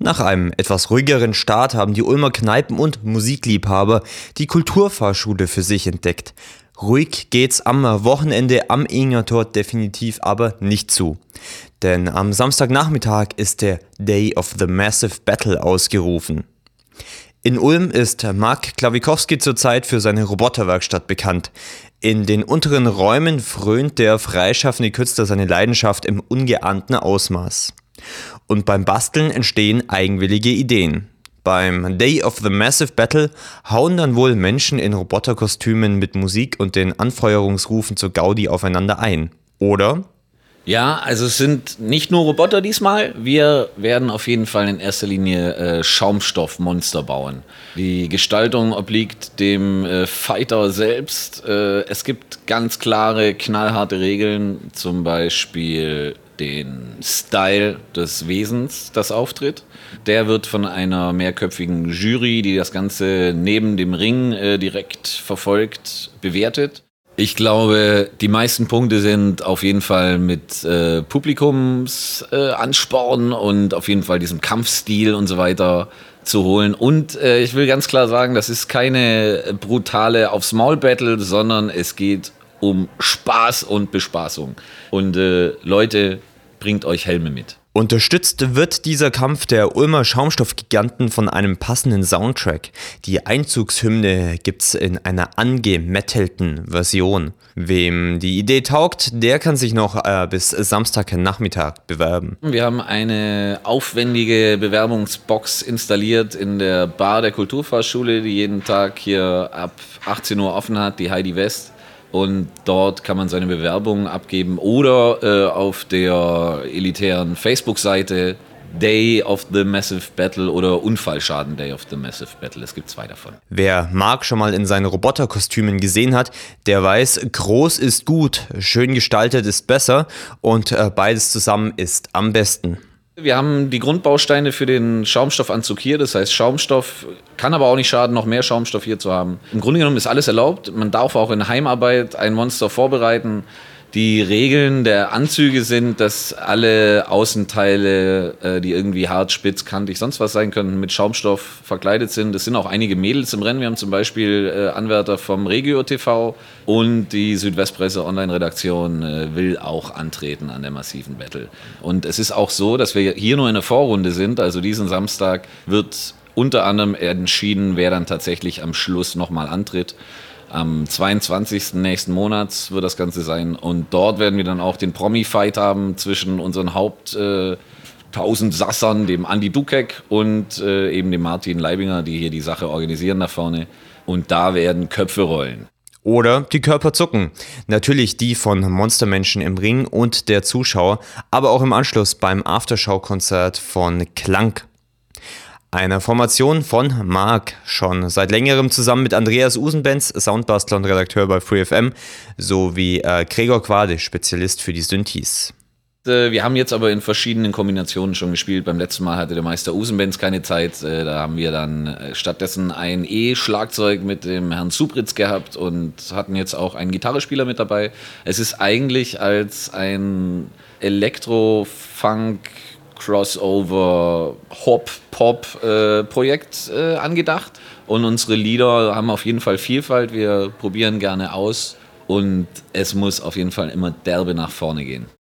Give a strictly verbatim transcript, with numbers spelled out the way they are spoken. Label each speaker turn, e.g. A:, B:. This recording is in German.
A: Nach einem etwas ruhigeren Start haben die Ulmer Kneipen- und Musikliebhaber die Kulturfahrschule für sich entdeckt. Ruhig geht's am Wochenende am Ingertor definitiv aber nicht zu. Denn am Samstagnachmittag ist der Day of the Massive Battle ausgerufen. In Ulm ist Mark Klawikowski zurzeit für seine Roboterwerkstatt bekannt. In den unteren Räumen frönt der freischaffende Künstler seine Leidenschaft im ungeahnten Ausmaß. Und beim Basteln entstehen eigenwillige Ideen. Beim Day of the Massive Battle hauen dann wohl Menschen in Roboterkostümen mit Musik und den Anfeuerungsrufen zur Gaudi aufeinander ein. Oder?
B: Ja, also es sind nicht nur Roboter diesmal. Wir werden auf jeden Fall in erster Linie äh, Schaumstoffmonster bauen. Die Gestaltung obliegt dem äh, Fighter selbst. Äh, es gibt ganz klare, knallharte Regeln, zum Beispiel den Style des Wesens, das auftritt. Der wird von einer mehrköpfigen Jury, die das Ganze neben dem Ring äh, direkt verfolgt, bewertet. Ich glaube, die meisten Punkte sind auf jeden Fall mit äh, Publikumsansporn äh, und auf jeden Fall diesem Kampfstil und so weiter zu holen. Und äh, ich will ganz klar sagen, das ist keine brutale Aufs-Maul-Battle, sondern es geht um Spaß und Bespaßung. Und äh, Leute, bringt euch Helme mit.
A: Unterstützt wird dieser Kampf der Ulmer Schaumstoffgiganten von einem passenden Soundtrack. Die Einzugshymne gibt's in einer angemettelten Version. Wem die Idee taugt, der kann sich noch äh, bis Samstagnachmittag bewerben.
B: Wir haben eine aufwendige Bewerbungsbox installiert in der Bar der Kulturfahrschule, die jeden Tag hier ab achtzehn Uhr offen hat, die Heidi West. Und dort kann man seine Bewerbung abgeben oder äh, auf der elitären Facebook-Seite Day of the Massive Battle oder Unfallschaden Day of the Massive Battle. Es gibt zwei davon.
A: Wer Mark schon mal in seinen Roboterkostümen gesehen hat, der weiß, groß ist gut, schön gestaltet ist besser und äh, beides zusammen ist am besten.
B: Wir haben die Grundbausteine für den Schaumstoffanzug hier, das heißt Schaumstoff, kann aber auch nicht schaden, noch mehr Schaumstoff hier zu haben. Im Grunde genommen ist alles erlaubt, man darf auch in Heimarbeit ein Monster vorbereiten. Die Regeln der Anzüge sind, dass alle Außenteile, äh, die irgendwie hart, spitz, kantig, sonst was sein könnten, mit Schaumstoff verkleidet sind. Es sind auch einige Mädels im Rennen. Wir haben zum Beispiel äh, Anwärter vom Regio T V und die Südwestpresse Online-Redaktion äh, will auch antreten an der massiven Battle. Und es ist auch so, dass wir hier nur in der Vorrunde sind. Also diesen Samstag wird unter anderem entschieden, wer dann tatsächlich am Schluss nochmal antritt. Am zweiundzwanzigsten nächsten Monats wird das Ganze sein und dort werden wir dann auch den Promi-Fight haben zwischen unseren Haupt äh, tausend Sassern, dem Andi Dukek und äh, eben dem Martin Leibinger, die hier die Sache organisieren da vorne. Und da werden Köpfe rollen.
A: Oder die Körper zucken. Natürlich die von Monstermenschen im Ring und der Zuschauer, aber auch im Anschluss beim Aftershow-Konzert von Klang. Einer Formation von Mark, schon seit längerem zusammen mit Andreas Usenbenz, Soundbastler und Redakteur bei Free F M, sowie äh, Gregor Quade, Spezialist für die Synthes.
B: Wir haben jetzt aber in verschiedenen Kombinationen schon gespielt. Beim letzten Mal hatte der Meister Usenbenz keine Zeit. Da haben wir dann stattdessen ein E-Schlagzeug mit dem Herrn Zubritz gehabt und hatten jetzt auch einen Gitarrespieler mit dabei. Es ist eigentlich als ein Elektro-Funk- Crossover Hop-Pop-Projekt äh, äh, angedacht. Und unsere Lieder haben auf jeden Fall Vielfalt. Wir probieren gerne aus und es muss auf jeden Fall immer derbe nach vorne gehen.